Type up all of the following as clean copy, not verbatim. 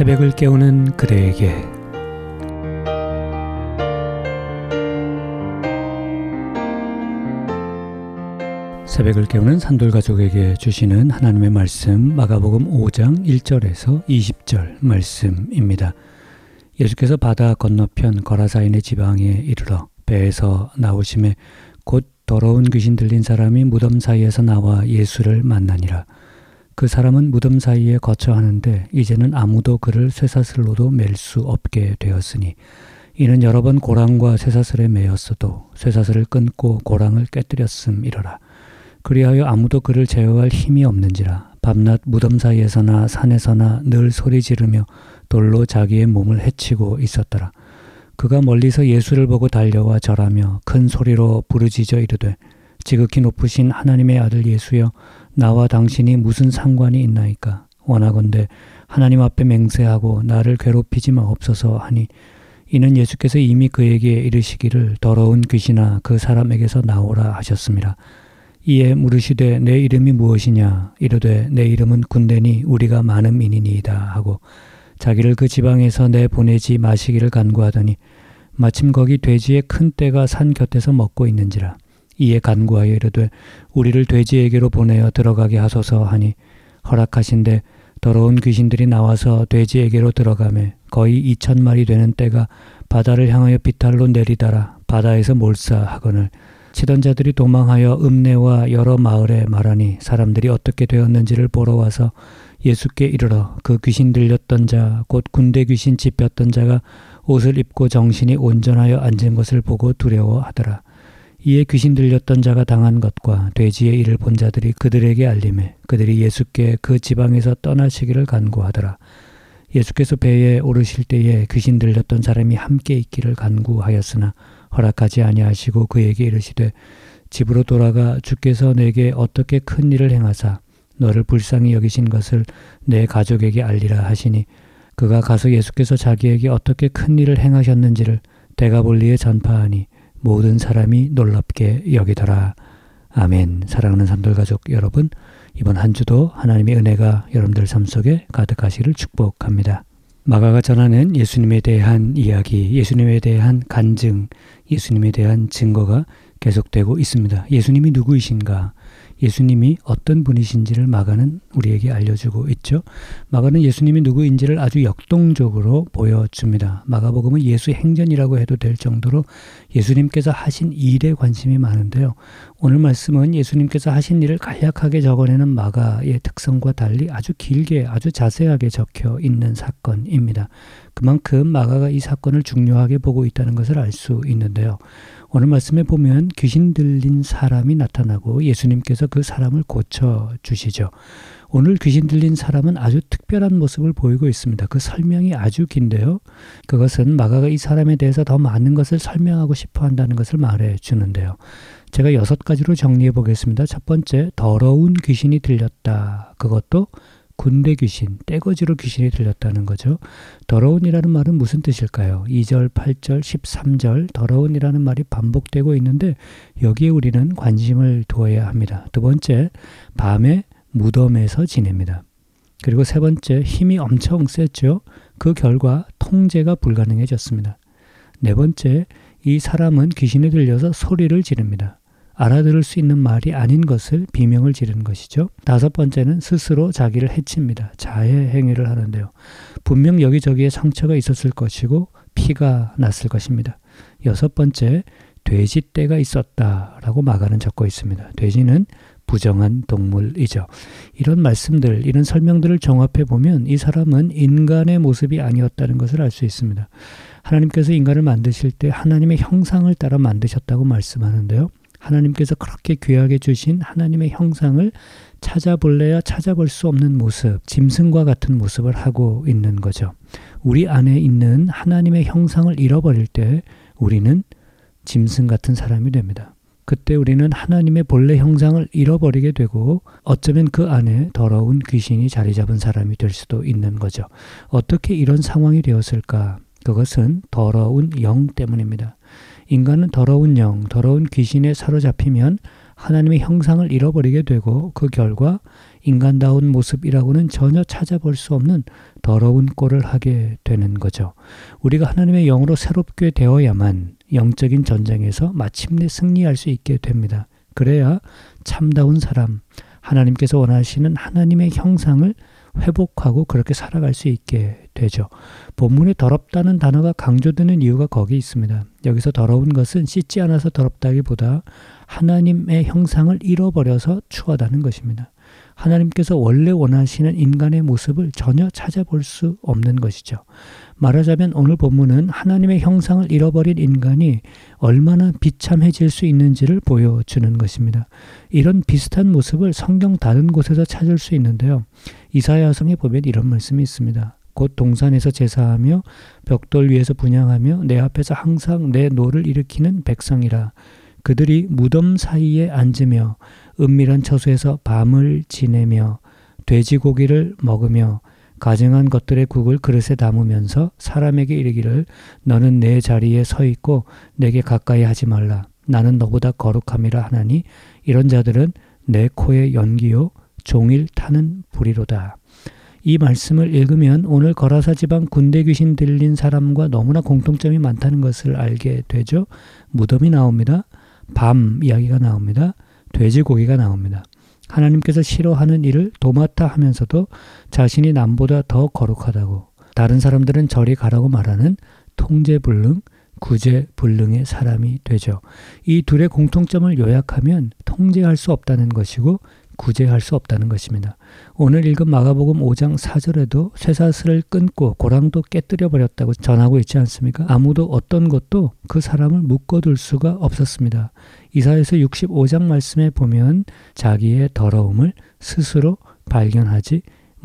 새벽을 깨우는 그대에게 새벽을 깨우는 산돌가족에게 주시는 하나님의 말씀 마가복음 5장 1절에서 20절 말씀입니다. 예수께서 바다 건너편 거라사인의 지방에 이르러 배에서 나오심에 곧 더러운 귀신 들린 사람이 무덤 사이에서 나와 예수를 만나니라. 그 사람은 무덤 사이에 거처하는데 이제는 아무도 그를 쇠사슬로도 맬 수 없게 되었으니 이는 여러 번 고랑과 쇠사슬에 매였어도 쇠사슬을 끊고 고랑을 깨뜨렸음이러라. 그리하여 아무도 그를 제어할 힘이 없는지라. 밤낮 무덤 사이에서나 산에서나 늘 소리 지르며 돌로 자기의 몸을 해치고 있었더라. 그가 멀리서 예수를 보고 달려와 절하며 큰 소리로 부르짖어 이르되 지극히 높으신 하나님의 아들 예수여, 나와 당신이 무슨 상관이 있나이까? 원하건대 하나님 앞에 맹세하고 나를 괴롭히지 마옵소서 하니, 이는 예수께서 이미 그에게 이르시기를 더러운 귀신아 그 사람에게서 나오라 하셨습니다. 이에 물으시되 내 이름이 무엇이냐? 이르되 내 이름은 군대니 우리가 많음이니이다 하고 자기를 그 지방에서 내보내지 마시기를 간구하더니 마침 거기 돼지의 큰 떼가 산 곁에서 먹고 있는지라. 이에 간구하여 이르되 우리를 돼지에게로 보내어 들어가게 하소서 하니 허락하신대 더러운 귀신들이 나와서 돼지에게로 들어가매 거의 2,000마리 되는 떼가 바다를 향하여 비탈로 내리다라 바다에서 몰사하거늘 치던 자들이 도망하여 읍내와 여러 마을에 말하니 사람들이 어떻게 되었는지를 보러 와서 예수께 이르러 그 귀신 들렸던 자 곧 군대 귀신 짚혔던 자가 옷을 입고 정신이 온전하여 앉은 것을 보고 두려워하더라. 이에 귀신 들렸던 자가 당한 것과 돼지의 일을 본 자들이 그들에게 알림해 그들이 예수께 그 지방에서 떠나시기를 간구하더라. 예수께서 배에 오르실 때에 귀신 들렸던 사람이 함께 있기를 간구하였으나 허락하지 아니하시고 그에게 이르시되 집으로 돌아가 주께서 내게 어떻게 큰 일을 행하사 너를 불쌍히 여기신 것을 내 가족에게 알리라 하시니 그가 가서 예수께서 자기에게 어떻게 큰 일을 행하셨는지를 데가볼리에 전파하니 모든 사람이 놀랍게 여기더라. 아멘. 사랑하는 산돌가족 여러분, 이번 한 주도 하나님의 은혜가 여러분들 삶 속에 가득하시기를 축복합니다. 마가가 전하는 예수님에 대한 이야기, 예수님에 대한 간증, 예수님에 대한 증거가 계속되고 있습니다. 예수님이 누구이신가? 예수님이 어떤 분이신지를 마가는 우리에게 알려주고 있죠. 마가는 예수님이 누구인지를 아주 역동적으로 보여줍니다. 마가복음은 예수 행전이라고 해도 될 정도로 예수님께서 하신 일에 관심이 많은데요. 오늘 말씀은 예수님께서 하신 일을 간략하게 적어내는 마가의 특성과 달리 아주 길게 아주 자세하게 적혀 있는 사건입니다. 그만큼 마가가 이 사건을 중요하게 보고 있다는 것을 알 수 있는데요. 오늘 말씀에 보면 귀신 들린 사람이 나타나고 예수님께서 그 사람을 고쳐주시죠. 오늘 귀신 들린 사람은 아주 특별한 모습을 보이고 있습니다. 그 설명이 아주 긴데요. 그것은 마가가 이 사람에 대해서 더 많은 것을 설명하고 싶어 한다는 것을 말해주는데요. 제가 6가지로 정리해 보겠습니다. 첫 번째, 더러운 귀신이 들렸다. 그것도 군대 귀신, 떼거지로 귀신이 들렸다는 거죠. 더러운이라는 말은 무슨 뜻일까요? 2절, 8절, 13절 더러운이라는 말이 반복되고 있는데 여기에 우리는 관심을 두어야 합니다. 두 번째, 밤에 무덤에서 지냅니다. 그리고 세 번째, 힘이 엄청 셌죠. 그 결과 통제가 불가능해졌습니다. 네 번째, 이 사람은 귀신에 들려서 소리를 지릅니다. 알아들을 수 있는 말이 아닌 것을 비명을 지르는 것이죠. 다섯 번째는 스스로 자기를 해칩니다. 자해 행위를 하는데요. 분명 여기저기에 상처가 있었을 것이고 피가 났을 것입니다. 여섯 번째, 돼지떼가 있었다라고 마가는 적고 있습니다. 돼지는 부정한 동물이죠. 이런 말씀들, 이런 설명들을 종합해 보면 이 사람은 인간의 모습이 아니었다는 것을 알 수 있습니다. 하나님께서 인간을 만드실 때 하나님의 형상을 따라 만드셨다고 말씀하는데요. 하나님께서 그렇게 귀하게 주신 하나님의 형상을 찾아볼래야 찾아볼 수 없는 모습, 짐승과 같은 모습을 하고 있는 거죠. 우리 안에 있는 하나님의 형상을 잃어버릴 때 우리는 짐승 같은 사람이 됩니다. 그때 우리는 하나님의 본래 형상을 잃어버리게 되고 어쩌면 그 안에 더러운 귀신이 자리 잡은 사람이 될 수도 있는 거죠. 어떻게 이런 상황이 되었을까? 그것은 더러운 영 때문입니다. 인간은 더러운 영, 더러운 귀신에 사로잡히면 하나님의 형상을 잃어버리게 되고 그 결과 인간다운 모습이라고는 전혀 찾아볼 수 없는 더러운 꼴을 하게 되는 거죠. 우리가 하나님의 영으로 새롭게 되어야만 영적인 전쟁에서 마침내 승리할 수 있게 됩니다. 그래야 참다운 사람, 하나님께서 원하시는 하나님의 형상을 회복하고 그렇게 살아갈 수 있게 되죠. 본문에 더럽다는 단어가 강조되는 이유가 거기 있습니다. 여기서 더러운 것은 씻지 않아서 더럽다기보다 하나님의 형상을 잃어버려서 추하다는 것입니다. 하나님께서 원래 원하시는 인간의 모습을 전혀 찾아볼 수 없는 것이죠. 말하자면 오늘 본문은 하나님의 형상을 잃어버린 인간이 얼마나 비참해질 수 있는지를 보여주는 것입니다. 이런 비슷한 모습을 성경 다른 곳에서 찾을 수 있는데요. 이사야서에 보면 이런 말씀이 있습니다. 곧 동산에서 제사하며 벽돌 위에서 분향하며 내 앞에서 항상 내 노를 일으키는 백성이라. 그들이 무덤 사이에 앉으며 은밀한 처소에서 밤을 지내며 돼지고기를 먹으며 가증한 것들의 국을 그릇에 담으면서 사람에게 이르기를 너는 내 자리에 서 있고 내게 가까이 하지 말라. 나는 너보다 거룩함이라 하나니 이런 자들은 내 코의 연기요 종일 타는 불이로다. 이 말씀을 읽으면 오늘 거라사 지방 군대 귀신 들린 사람과 너무나 공통점이 많다는 것을 알게 되죠. 무덤이 나옵니다. 밤 이야기가 나옵니다. 돼지고기가 나옵니다. 하나님께서 싫어하는 일을 도맡아 하면서도 자신이 남보다 더 거룩하다고 다른 사람들은 저리 가라고 말하는 통제불능, 구제불능의 사람이 되죠. 이 둘의 공통점을 요약하면 통제할 수 없다는 것이고 구제할 수 없다는 것입니다. 오늘 읽은 마가복음 5장 4절에도 쇠사슬을 끊고 고랑도 깨뜨려 버렸다고 전하고 있지 않습니까? 아무도 어떤 것도 그 사람을 묶어둘 수가 없었습니다. 이사야서 65장 말씀에 보면 자기의 더러움을 스스로 발견하지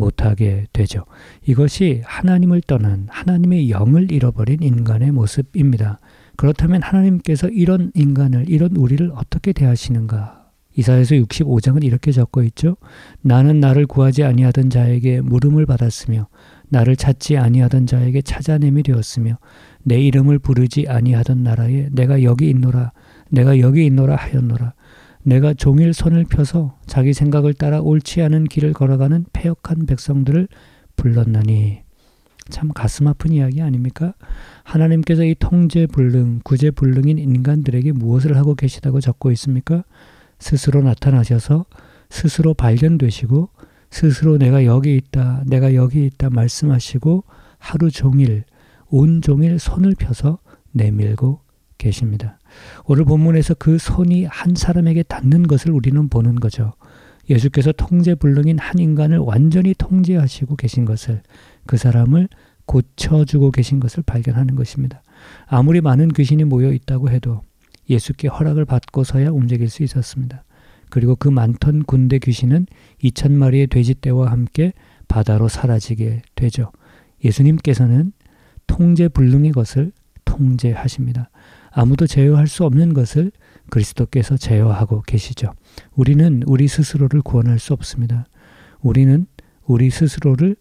못하게 되죠. 이것이 하나님을 떠난 하나님의 영을 잃어버린 인간의 모습입니다. 그렇다면 하나님께서 이런 인간을, 이런 우리를 어떻게 대하시는가? 이사야서 65장은 이렇게 적고 있죠. 나는 나를 구하지 아니하던 자에게 물음을 받았으며 나를 찾지 아니하던 자에게 찾아냄이 되었으며 내 이름을 부르지 아니하던 나라에 내가 여기 있노라 내가 여기 있노라 하였노라. 내가 종일 손을 펴서 자기 생각을 따라 옳지 않은 길을 걸어가는 패역한 백성들을 불렀나니. 참 가슴 아픈 이야기 아닙니까? 하나님께서 이 통제불능, 구제불능인 인간들에게 무엇을 하고 계시다고 적고 있습니까? 스스로 나타나셔서 스스로 발견되시고 스스로 내가 여기 있다, 내가 여기 있다 말씀하시고 하루 종일, 온종일 손을 펴서 내밀고 계십니다. 오늘 본문에서 그 손이 한 사람에게 닿는 것을 우리는 보는 거죠. 예수께서 통제불능인 한 인간을 완전히 통제하시고 계신 것을, 그 사람을 고쳐주고 계신 것을 발견하는 것입니다. 아무리 많은 귀신이 모여 있다고 해도 예수께 허락을 받고서야 움직일 수 있었습니다. 그리고 그 많던 군대 귀신은 2000마리의 돼지떼와 함께 바다로 사라지게 되죠. 예수님께서는 통제불능의 것을 통제하십니다. 아무도 제어할 수 없는 것을 그리스도께서 제어하고 계시죠. 우리는 우리 스스로를 구원할 수 없습니다. 우리는 우리 스스로를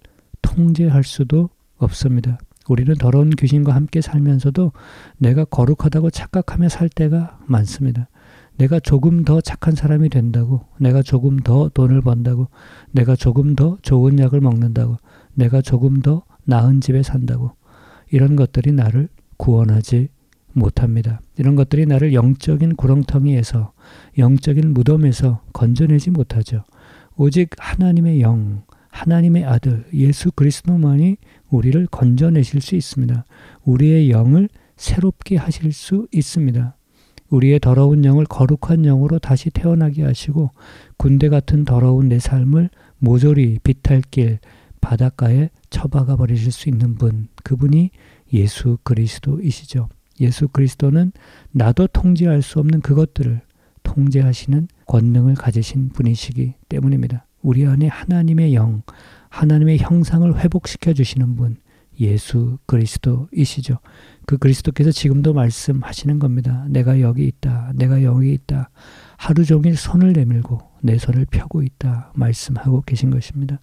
통제할 수도 없습니다. 우리는 더러운 귀신과 함께 살면서도 내가 거룩하다고 착각하며 살 때가 많습니다. 내가 조금 더 착한 사람이 된다고, 내가 조금 더 돈을 번다고, 내가 조금 더 좋은 약을 먹는다고, 내가 조금 더 나은 집에 산다고, 이런 것들이 나를 구원하지 못합니다. 이런 것들이 나를 영적인 구렁텅이에서, 영적인 무덤에서 건져내지 못하죠. 오직 하나님의 영, 하나님의 아들 예수 그리스도만이 우리를 건져내실 수 있습니다. 우리의 영을 새롭게 하실 수 있습니다. 우리의 더러운 영을 거룩한 영으로 다시 태어나게 하시고 군대 같은 더러운 내 삶을 모조리 비탈길 바닷가에 처박아 버리실 수 있는 분, 그분이 예수 그리스도이시죠. 예수 그리스도는 나도 통제할 수 없는 그것들을 통제하시는 권능을 가지신 분이시기 때문입니다. 우리 안에 하나님의 영, 하나님의 형상을 회복시켜 주시는 분, 예수 그리스도이시죠. 그 그리스도께서 지금도 말씀하시는 겁니다. 내가 여기 있다, 내가 여기 있다. 하루 종일 손을 내밀고 내 손을 펴고 있다 말씀하고 계신 것입니다.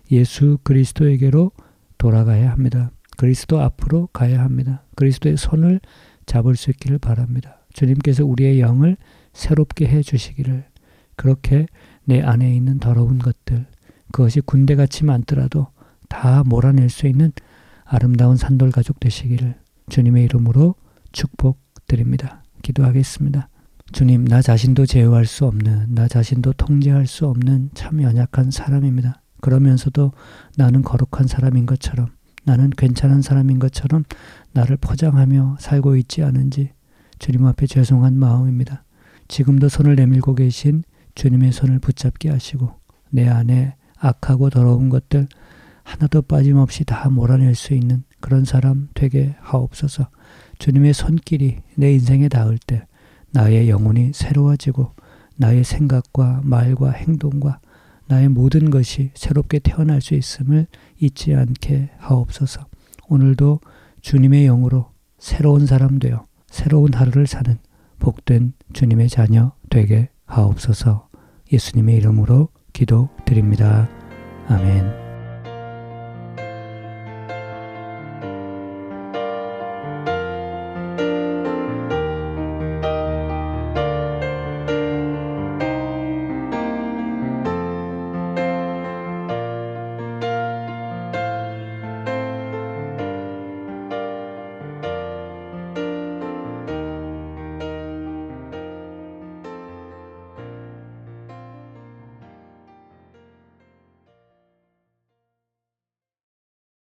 예수 그리스도에게로 돌아가야 합니다. 그리스도 앞으로 가야 합니다. 그리스도의 손을 잡을 수 있기를 바랍니다. 주님께서 우리의 영을 새롭게 해 주시기를, 그렇게 내 안에 있는 더러운 것들, 그것이 군대같이 많더라도 다 몰아낼 수 있는 아름다운 산돌 가족 되시기를 주님의 이름으로 축복드립니다. 기도하겠습니다. 주님, 나 자신도 제어할 수 없는, 나 자신도 통제할 수 없는 참 연약한 사람입니다. 그러면서도 나는 거룩한 사람인 것처럼, 나는 괜찮은 사람인 것처럼 나를 포장하며 살고 있지 않은지 주님 앞에 죄송한 마음입니다. 지금도 손을 내밀고 계신 주님의 손을 붙잡게 하시고 내 안에 악하고 더러운 것들 하나도 빠짐없이 다 몰아낼 수 있는 그런 사람 되게 하옵소서. 주님의 손길이 내 인생에 닿을 때 나의 영혼이 새로워지고 나의 생각과 말과 행동과 나의 모든 것이 새롭게 태어날 수 있음을 잊지 않게 하옵소서. 오늘도 주님의 영으로 새로운 사람 되어 새로운 하루를 사는 복된 주님의 자녀 되게 하옵소서. 예수님의 이름으로 기도드립니다. 아멘.